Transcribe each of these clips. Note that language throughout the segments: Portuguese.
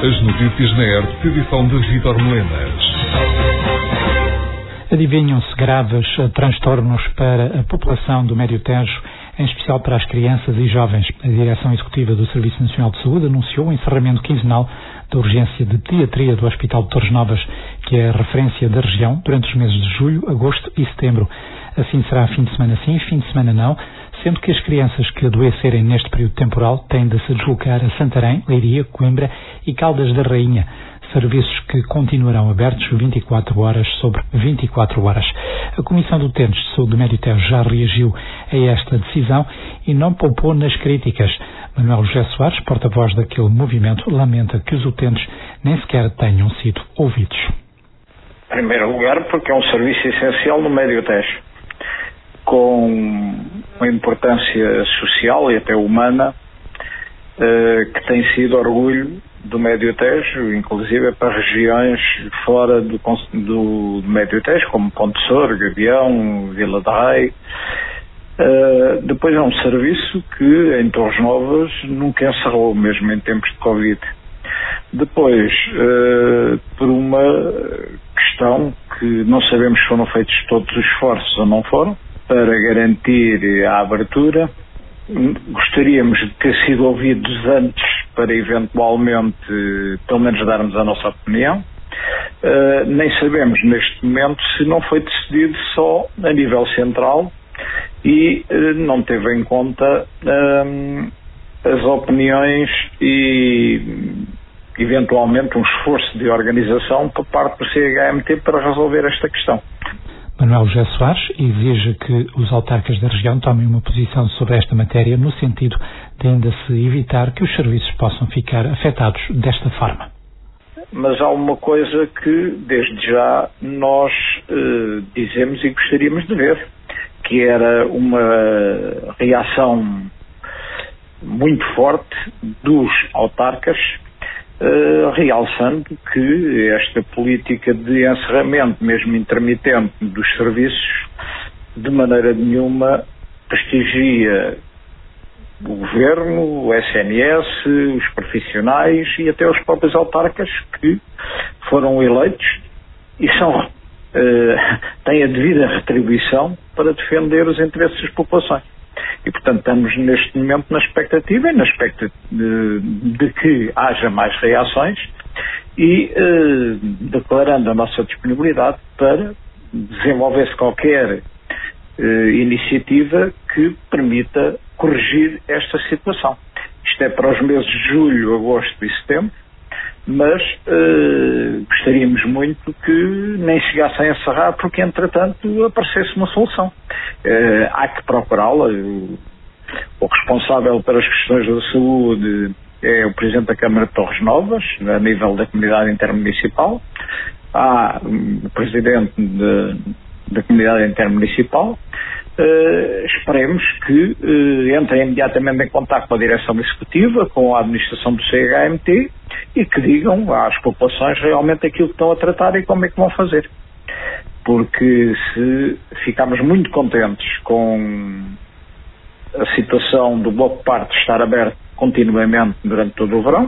As notícias na ERP, edição de Vítor Melenas. Adivinham-se graves transtornos para a população do Médio Tejo, em especial para as crianças e jovens. A Direção Executiva do Serviço Nacional de Saúde anunciou o encerramento quinzenal da urgência de pediatria do Hospital de Torres Novas, que é a referência da região, durante os meses de julho, agosto e setembro. Assim será fim de semana sim, fim de semana não, sendo que as crianças que adoecerem neste período temporal têm de se deslocar a Santarém, Leiria, Coimbra e Caldas da Rainha, serviços que continuarão abertos 24 horas sobre 24 horas. A Comissão do Utentes de Saúde do Médio Tejo já reagiu a esta decisão e não poupou nas críticas. Manuel José Soares, porta-voz daquele movimento, lamenta que os utentes nem sequer tenham sido ouvidos. Em primeiro lugar, porque é um serviço essencial no Médio Tejo, com uma importância social e até humana, que tem sido orgulho do Médio Tejo, inclusive para regiões fora do Médio Tejo, como Ponte Sor, Gavião, Vila de Rei. Depois é um serviço que em Torres Novas nunca encerrou, mesmo em tempos de Covid. Depois, por uma questão que não sabemos se foram feitos todos os esforços ou não foram, para garantir a abertura, gostaríamos de ter sido ouvidos antes para eventualmente, pelo menos, darmos a nossa opinião. Nem sabemos neste momento se não foi decidido só a nível central e não teve em conta as opiniões e eventualmente um esforço de organização por parte do CHMT para resolver esta questão. Manuel José Soares exige que os autarcas da região tomem uma posição sobre esta matéria no sentido de ainda se evitar que os serviços possam ficar afetados desta forma. Mas há uma coisa que desde já nós dizemos e gostaríamos de ver, que era uma reação muito forte dos autarcas, realçando que esta política de encerramento, mesmo intermitente, dos serviços, de maneira nenhuma prestigia o Governo, o SNS, os profissionais e até os próprios autarcas que foram eleitos e têm a devida retribuição para defender os interesses das populações. E, portanto, estamos neste momento na expectativa de que haja mais reações e declarando a nossa disponibilidade para desenvolver-se qualquer iniciativa que permita corrigir esta situação. Isto é para os meses de julho, agosto e setembro, mas gostaríamos muito que nem chegasse a encerrar porque, entretanto, aparecesse uma solução. Há que procurá-la. O responsável pelas questões da saúde é o Presidente da Câmara de Torres Novas, a nível da comunidade intermunicipal. Há o Presidente da comunidade intermunicipal. Esperemos que entrem imediatamente em contato com a direção executiva, com a administração do CHMT e que digam às populações realmente aquilo que estão a tratar e como é que vão fazer. Porque se ficarmos muito contentes com a situação do Bloco de Parto estar aberto continuamente durante todo o verão,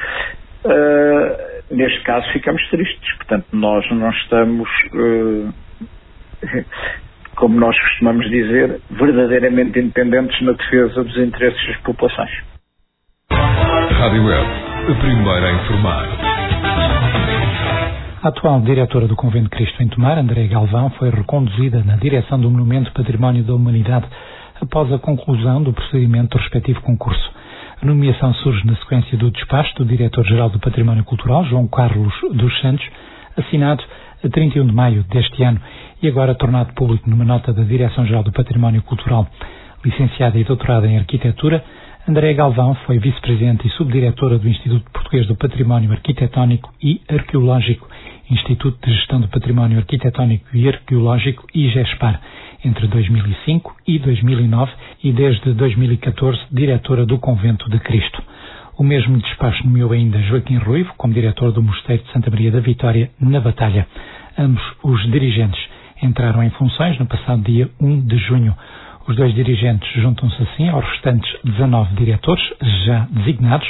neste caso ficamos tristes. Portanto, nós não estamos, como nós costumamos dizer, verdadeiramente independentes na defesa dos interesses das populações. Rádio Web, a primeira a informar. A atual diretora do Convento de Cristo em Tomar, Andréa Galvão, foi reconduzida na direção do Monumento Património da Humanidade após a conclusão do procedimento do respectivo concurso. A nomeação surge na sequência do despacho do Diretor-Geral do Património Cultural, João Carlos dos Santos, assinado a 31 de maio deste ano e agora tornado público numa nota da Direção-Geral do Património Cultural. Licenciada e doutorada em Arquitetura, Andréa Galvão foi vice-presidente e subdiretora do Instituto Português do Património Arquitetónico e Arqueológico, Instituto de Gestão do Património Arquitetónico e Arqueológico, IGESPAR, entre 2005 e 2009 e desde 2014 diretora do Convento de Cristo. O mesmo despacho nomeou ainda Joaquim Ruivo como diretor do Mosteiro de Santa Maria da Vitória, na Batalha. Ambos os dirigentes entraram em funções no passado dia 1 de junho. Os dois dirigentes juntam-se assim aos restantes 19 diretores já designados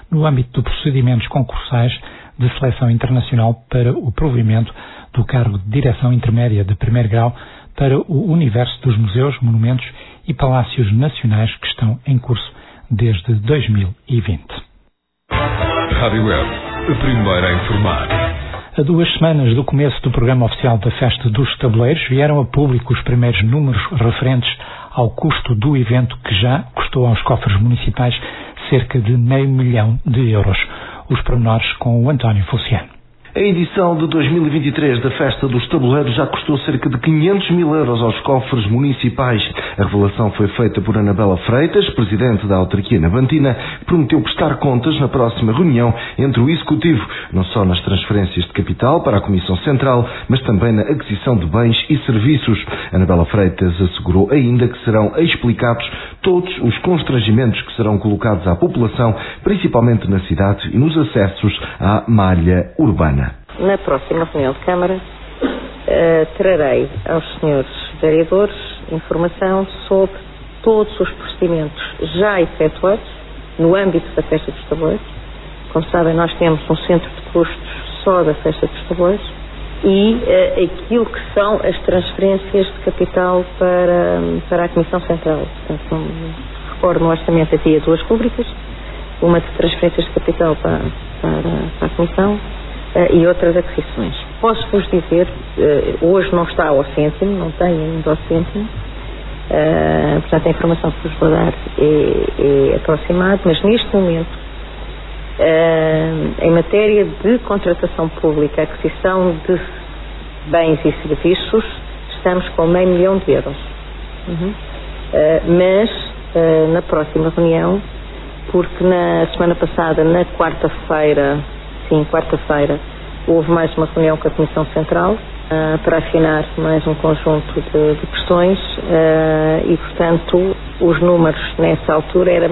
no âmbito de procedimentos concursais de seleção internacional para o provimento do cargo de direção intermédia de primeiro grau para o universo dos museus, monumentos e palácios nacionais que estão em curso desde 2020. Rádio Web, a primeira a informar. A 2 semanas do começo do programa oficial da Festa dos Tabuleiros, vieram a público os primeiros números referentes ao custo do evento, que já custou aos cofres municipais cerca de €500 mil. Os pormenores com o António Feliciano. A edição de 2023 da Festa dos Tabuleiros já custou cerca de €500 mil aos cofres municipais. A revelação foi feita por Anabela Freitas, presidente da autarquia navantina, que prometeu prestar contas na próxima reunião entre o Executivo, não só nas transferências de capital para a Comissão Central, mas também na aquisição de bens e serviços. Anabela Freitas assegurou ainda que serão explicados todos os constrangimentos que serão colocados à população, principalmente na cidade e nos acessos à malha urbana. Na próxima reunião de Câmara, trarei aos senhores vereadores informação sobre todos os procedimentos já efetuados no âmbito da Festa dos Tabuleiros. Como sabem, nós temos um centro de custos só da Festa dos Tabuleiros e aquilo que são as transferências de capital para a Comissão Central. Portanto, recordo no orçamento havia 2 rubricas, uma de transferências de capital para a Comissão e outras aquisições. Posso-vos dizer, hoje não está ao cêntimo, não tem ainda ao cêntimo, portanto a informação que vos vou dar é aproximada, mas neste momento, em matéria de contratação pública, aquisição de bens e serviços, estamos com €500 mil. Mas na próxima reunião, porque na semana passada, na quarta-feira, houve mais uma reunião com a Comissão Central para afinar mais um conjunto de questões e, portanto, os números nessa altura era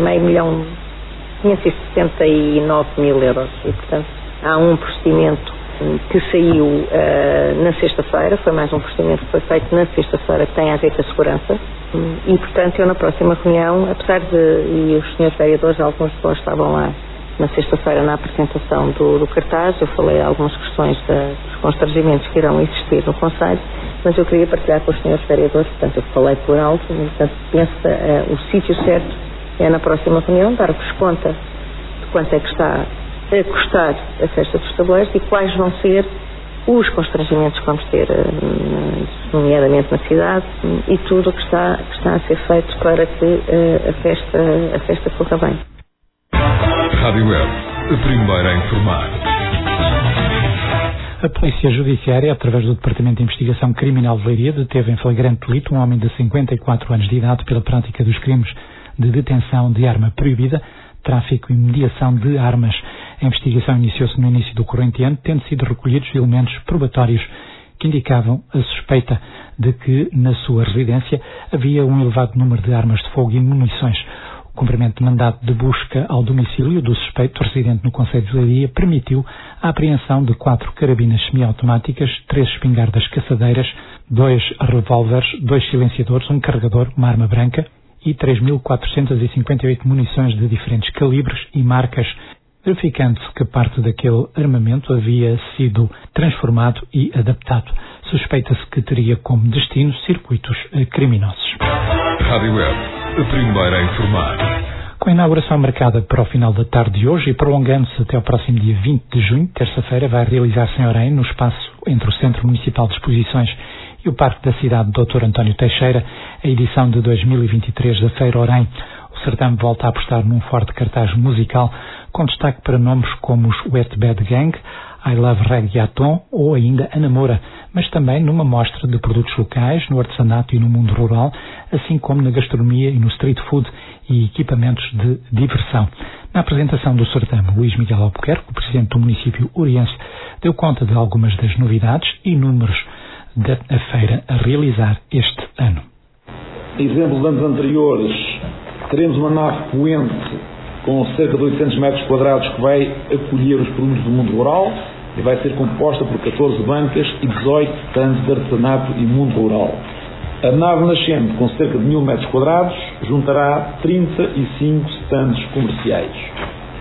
€569 mil e, portanto, há um procedimento que saiu na sexta-feira, foi mais um procedimento que foi feito na sexta-feira que tem a ver com a segurança e, portanto, eu na próxima reunião, apesar de, e os senhores vereadores, alguns de vós estavam lá na sexta-feira na apresentação do cartaz, eu falei algumas questões dos constrangimentos que irão existir no Conselho, mas eu queria partilhar com os senhores vereadores, portanto eu falei por alto, portanto penso o sítio certo é na próxima reunião, dar-vos conta de quanto é que está a custar a Festa dos Tabuleiros e quais vão ser os constrangimentos que vamos ter, nomeadamente na cidade, e tudo o que está a ser feito para que a festa corra bem. Rádio Web, a primeira a informar. A Polícia Judiciária, através do Departamento de Investigação Criminal de Leiria, deteve em flagrante delito um homem de 54 anos de idade pela prática dos crimes de detenção de arma proibida, tráfico e mediação de armas. A investigação iniciou-se no início do corrente ano, tendo sido recolhidos elementos probatórios que indicavam a suspeita de que, na sua residência, havia um elevado número de armas de fogo e munições. O cumprimento de mandado de busca ao domicílio do suspeito residente no concelho de Leiria permitiu a apreensão de 4 carabinas semiautomáticas, 3 espingardas caçadeiras, 2 revólveres, 2 silenciadores, um carregador, uma arma branca e 3.458 munições de diferentes calibres e marcas, verificando-se que parte daquele armamento havia sido transformado e adaptado. Suspeita-se que teria como destino circuitos criminosos. Rádio Web, a primeira a informar. Com a inauguração marcada para o final da tarde de hoje e prolongando-se até ao próximo dia 20 de junho, terça-feira, vai realizar-se em Orém, no espaço entre o Centro Municipal de Exposições e o Parque da Cidade Dr. António Teixeira, a edição de 2023 da Feira Orém. O certame volta a apostar num forte cartaz musical, com destaque para nomes como os Wet Bad Gang, I Love Reggaeton ou ainda a Namora, mas também numa mostra de produtos locais, no artesanato e no mundo rural, assim como na gastronomia e no street food e equipamentos de diversão. Na apresentação do certame, Luís Miguel Albuquerque, o presidente do município oriense, deu conta de algumas das novidades e números da feira a realizar este ano. Exemplo de anos anteriores, teremos uma nave poente com cerca de 800 metros quadrados que vai acolher os produtos do mundo rural e vai ser composta por 14 bancas e 18 stands de artesanato e mundo rural. A nave nascente, com cerca de 1000 metros quadrados, juntará 35 stands comerciais.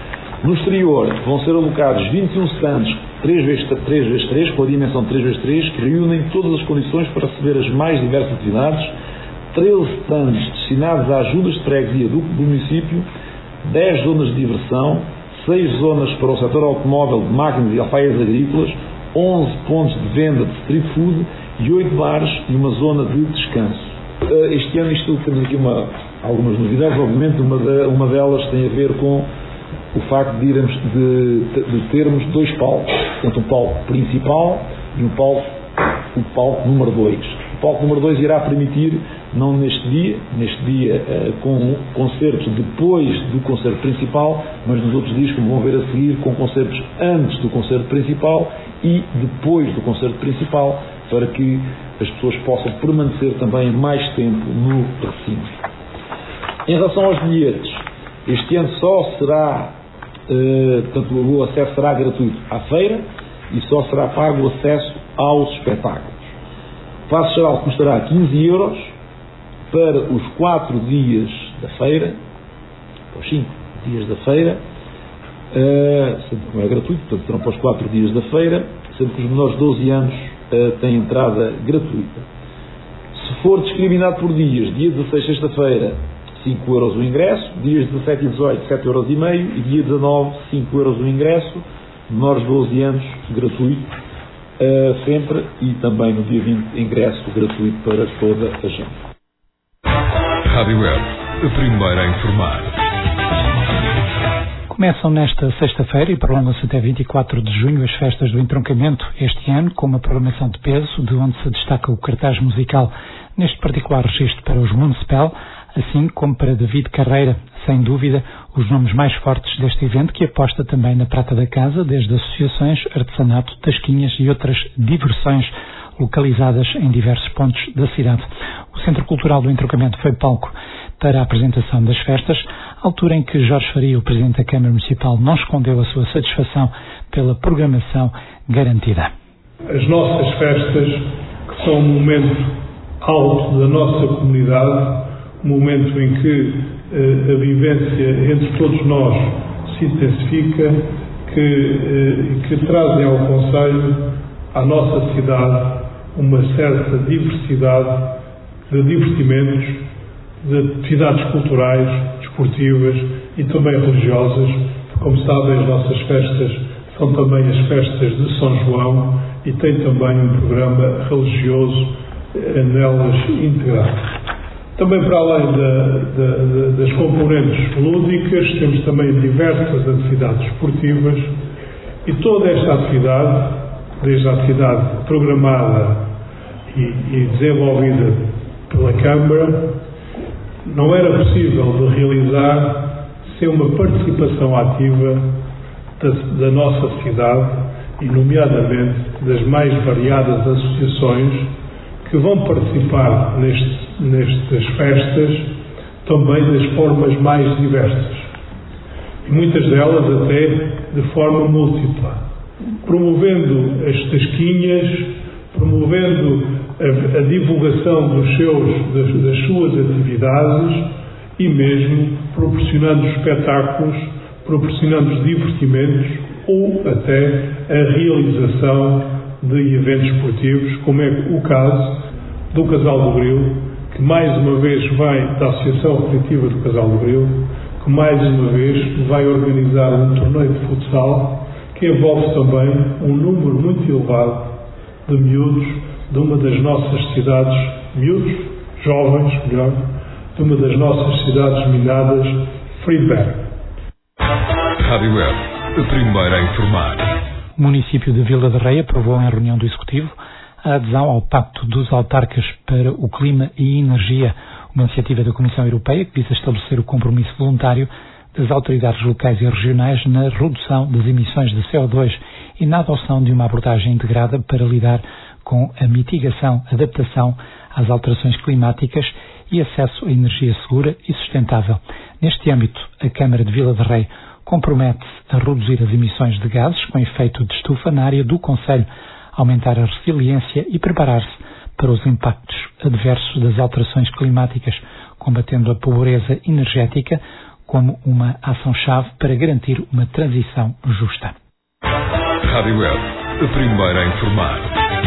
No exterior vão ser alocados 21 stands 3x3, com a dimensão de 3x3, que reúnem todas as condições para receber as mais diversas atividades, 13 stands destinados a ajudas de freguesia do município, 10 zonas de diversão, 6 zonas para o setor automóvel, de máquinas e alfaias agrícolas, 11 pontos de venda de street food e 8 bares e uma zona de descanso. Este ano temos aqui algumas novidades, obviamente uma delas tem a ver com o facto de termos 2 palcos, portanto um palco principal e o palco número 2. O palco número 2 irá permitir, não neste dia com concertos depois do concerto principal, mas nos outros dias, como vão ver a seguir, com concertos antes do concerto principal e depois do concerto principal, para que as pessoas possam permanecer também mais tempo no recinto. Em relação aos bilhetes, este ano só será, portanto, o acesso será gratuito à feira e só será pago o acesso aos espetáculos. O passe geral custará 15 euros para os 4 dias da feira, os 5 dias da feira, sendo que não é gratuito, portanto serão para os 4 dias da feira, sendo que os menores de 12 anos têm entrada gratuita. Se for discriminado por dias, dia 16, sexta-feira, 5 euros o ingresso, dias 17 e 18, 7 euros e meio, e dia 19, 5 euros o ingresso, menores de 12 anos, gratuito, sempre, e também no dia 20, ingresso gratuito para toda a gente. Rádio Web, a primeira a informar. Começam nesta sexta-feira e prolongam-se até 24 de junho as festas do entroncamento, este ano com uma programação de peso, de onde se destaca o cartaz musical, neste particular registro para os Municipal, assim como para David Carreira, sem dúvida, os nomes mais fortes deste evento, que aposta também na prata da casa, desde associações, artesanato, tasquinhas e outras diversões localizadas em diversos pontos da cidade. O Centro Cultural do Entroncamento foi palco para a apresentação das festas, altura em que Jorge Faria, o Presidente da Câmara Municipal, não escondeu a sua satisfação pela programação garantida. As nossas festas, que são um momento alto da nossa comunidade, um momento em que a vivência entre todos nós se intensifica, que trazem ao concelho, à nossa cidade, uma certa diversidade de divertimentos, de atividades culturais, desportivas e também religiosas. Como sabem, as nossas festas são também as festas de São João e tem também um programa religioso nelas integrado. Também para além das componentes lúdicas, temos também diversas atividades esportivas e toda esta atividade, desde a atividade programada e desenvolvida pela Câmara, não era possível de realizar sem uma participação ativa da nossa cidade e, nomeadamente, das mais variadas associações que vão participar nestas festas também das formas mais diversas e muitas delas até de forma múltipla, promovendo as tasquinhas, promovendo a divulgação das suas atividades e mesmo proporcionando espetáculos, proporcionando divertimentos ou até a realização de eventos esportivos, como é o caso do Casal do Grilo, que mais uma vez da Associação Recreativa do Casal do Grilo, que mais uma vez vai organizar um torneio de futsal que envolve também um número muito elevado de miúdos de uma das nossas cidades, miúdos, jovens, melhor, de uma das nossas cidades minadas, Friedberg. Rádio Web, a primeira a informar. O município de Vila de Rei aprovou em reunião do Executivo a adesão ao Pacto dos Autarcas para o Clima e Energia, uma iniciativa da Comissão Europeia que visa estabelecer o compromisso voluntário das autoridades locais e regionais na redução das emissões de CO2 e na adoção de uma abordagem integrada para lidar com a mitigação, adaptação às alterações climáticas e acesso a energia segura e sustentável. Neste âmbito, a Câmara de Vila de Rei compromete-se a reduzir as emissões de gases com efeito de estufa na área do concelho, aumentar a resiliência e preparar-se para os impactos adversos das alterações climáticas, combatendo a pobreza energética como uma ação-chave para garantir uma transição justa. Rádio Web, a primeira a informar.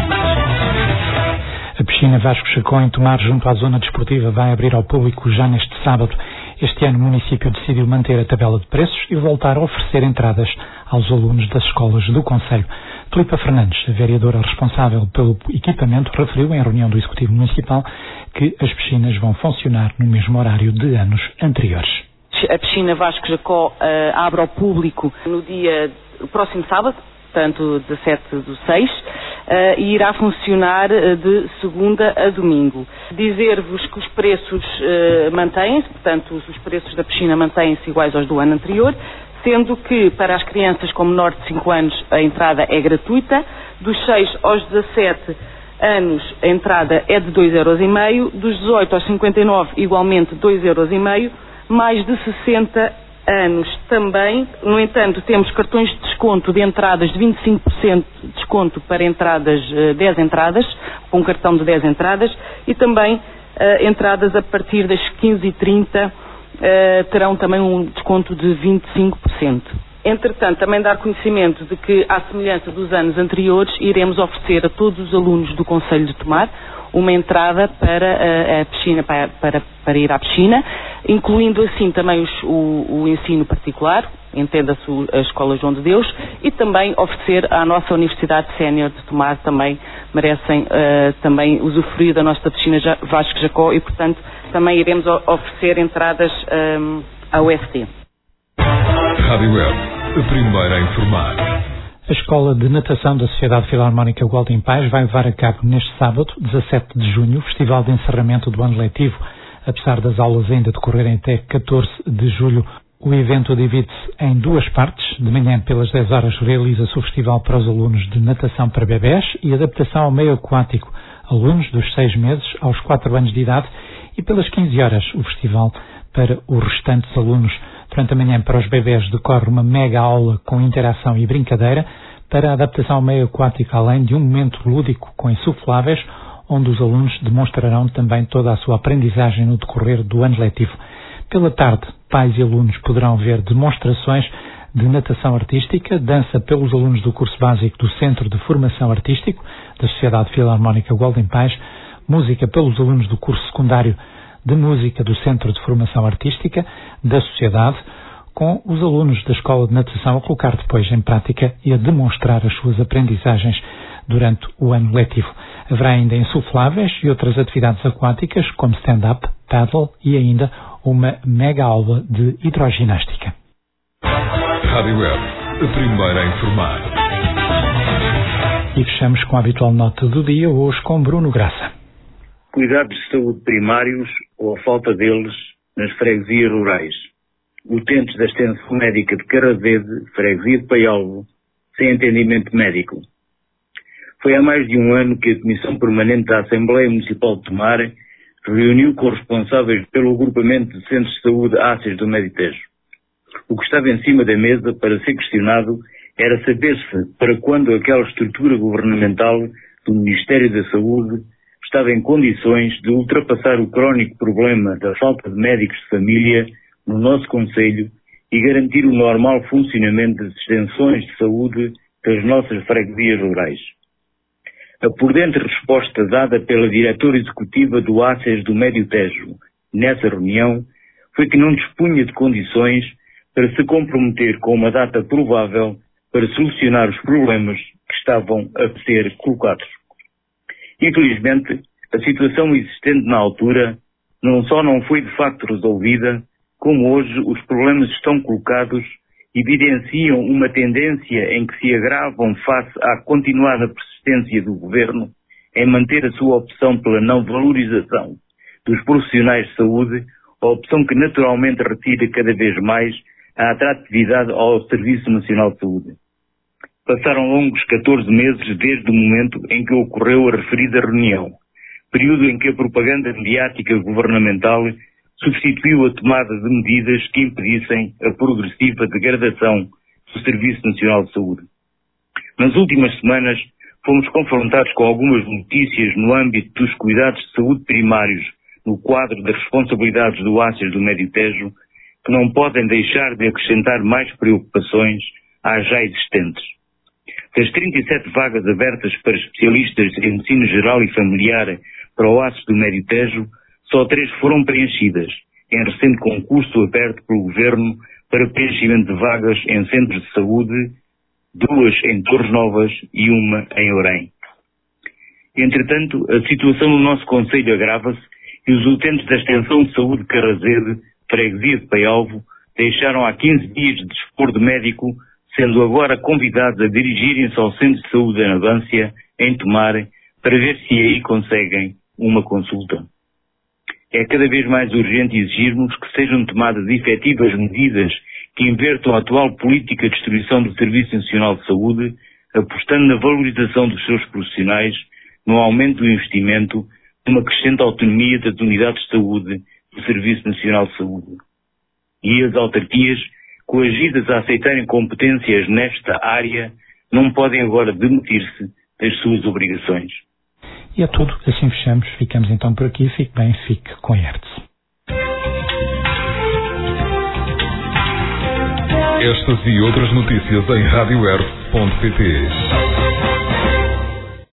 A piscina Vasco Chacó, em Tomar, junto à zona desportiva, vai abrir ao público já neste sábado. Este ano o município decidiu manter a tabela de preços e voltar a oferecer entradas aos alunos das escolas do concelho. Filipa Fernandes, a vereadora responsável pelo equipamento, referiu em reunião do Executivo Municipal que as piscinas vão funcionar no mesmo horário de anos anteriores. A piscina Vasco Chacó abre ao público no próximo sábado, portanto 17/6, e irá funcionar de segunda a domingo. Dizer-vos que os preços mantêm-se, portanto os preços da piscina mantêm-se iguais aos do ano anterior, sendo que para as crianças com menor de 5 anos a entrada é gratuita, dos 6 aos 17 anos a entrada é de 2,5 €, dos 18 aos 59 igualmente 2,5 €, mais de 60 anos também. No entanto, temos cartões de desconto de entradas de 25% de desconto para entradas, 10 entradas, com um cartão de 10 entradas, e também entradas a partir das 15h30 terão também um desconto de 25%. Entretanto, também dar conhecimento de que, à semelhança dos anos anteriores, iremos oferecer a todos os alunos do Concelho de Tomar uma entrada para a piscina, para ir à piscina, incluindo assim também o ensino particular, entenda-se a Escola João de Deus, e também oferecer à nossa Universidade Sénior de Tomar, também merecem também usufruir da nossa piscina Vasco Chacó, e portanto também iremos oferecer entradas à UFT. Rádio Web, a primeira a informar. A Escola de Natação da Sociedade Filarmónica Gualdim Pais vai levar a cabo neste sábado, 17 de junho, o festival de encerramento do ano letivo. Apesar das aulas ainda decorrerem até 14 de julho, o evento divide-se em duas partes. De manhã, pelas 10 horas, realiza-se o festival para os alunos de natação para bebés e adaptação ao meio aquático, alunos dos 6 meses aos 4 anos de idade, e pelas 15 horas, o festival para os restantes alunos. Durante a manhã, para os bebés, decorre uma mega aula com interação e brincadeira para a adaptação ao meio aquático, além de um momento lúdico com insufláveis, onde os alunos demonstrarão também toda a sua aprendizagem no decorrer do ano letivo. Pela tarde, pais e alunos poderão ver demonstrações de natação artística, dança pelos alunos do curso básico do Centro de Formação Artístico da Sociedade Filarmónica Gualdim Pais, música pelos alunos do curso secundário de Música do Centro de Formação Artística da Sociedade, com os alunos da Escola de Natação a colocar depois em prática e a demonstrar as suas aprendizagens durante o ano letivo. Haverá ainda insufláveis e outras atividades aquáticas, como stand-up, paddle e ainda uma mega aula de hidroginástica. Rádio Web, a primeira a informar. E fechamos com a habitual nota do dia, hoje com Bruno Graça. Cuidados de saúde primários ou a falta deles nas freguesias rurais. Utentes da extensão médica de Carravede, freguesia de Paialvo, sem atendimento médico. Foi há mais de um ano que a Comissão Permanente da Assembleia Municipal de Tomar reuniu com os responsáveis pelo agrupamento de centros de saúde ACES do Meditejo. O que estava em cima da mesa para ser questionado era saber-se para quando aquela estrutura governamental do Ministério da Saúde estava em condições de ultrapassar o crónico problema da falta de médicos de família no nosso concelho e garantir o normal funcionamento das extensões de saúde das nossas freguesias rurais. A por dentro resposta dada pela diretora executiva do ACES do Médio Tejo nessa reunião foi que não dispunha de condições para se comprometer com uma data provável para solucionar os problemas que estavam a ser colocados. Infelizmente, a situação existente na altura não só não foi de facto resolvida, como hoje os problemas estão colocados evidenciam uma tendência em que se agravam face à continuada persistência do Governo em manter a sua opção pela não valorização dos profissionais de saúde, a opção que naturalmente retira cada vez mais a atratividade ao Serviço Nacional de Saúde. Passaram longos 14 meses desde o momento em que ocorreu a referida reunião, período em que a propaganda mediática governamental substituiu a tomada de medidas que impedissem a progressiva degradação do Serviço Nacional de Saúde. Nas últimas semanas, fomos confrontados com algumas notícias no âmbito dos cuidados de saúde primários no quadro das responsabilidades do ACES do Médio Tejo, que não podem deixar de acrescentar mais preocupações às já existentes. Das 37 vagas abertas para especialistas em ensino geral e familiar para o ACES do Médio Tejo, só 3 foram preenchidas, em recente concurso aberto pelo Governo para preenchimento de vagas em centros de saúde, 2 em Torres Novas e 1 em Orém. Entretanto, a situação no nosso concelho agrava-se e os utentes da Extensão de Saúde de Carrazede, freguesia de Paialvo, deixaram há 15 dias de dispor de médico, sendo agora convidados a dirigirem-se ao Centro de Saúde da Nabância, em Tomar, para ver se aí conseguem uma consulta. É cada vez mais urgente exigirmos que sejam tomadas efetivas medidas que invertam a atual política de distribuição do Serviço Nacional de Saúde, apostando na valorização dos seus profissionais, no aumento do investimento, numa crescente autonomia das unidades de saúde do Serviço Nacional de Saúde. E as autarquias, coagidas a aceitarem competências nesta área, não podem agora demitir-se das suas obrigações. E é tudo, assim fechamos. Ficamos então por aqui. Fique bem, fique com ERTS. Estas e outras notícias em radioertz.pt.